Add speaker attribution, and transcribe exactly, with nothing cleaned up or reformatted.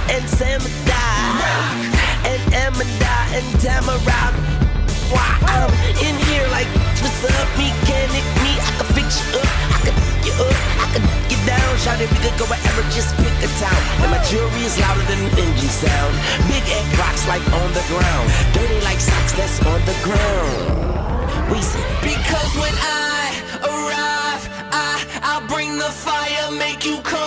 Speaker 1: and Samadai and Amanda and Tamara. Why I'm in here like, what's up, mechanic me? I can fix you up, I can you up, I can get down. Shout it, we could go wherever, just pick a town. And my jewelry is louder than an engine sound. Big egg rocks like on the ground. Dirty like socks that's on the ground. We say,
Speaker 2: because when I arrive, I, I'll bring the fire, make you come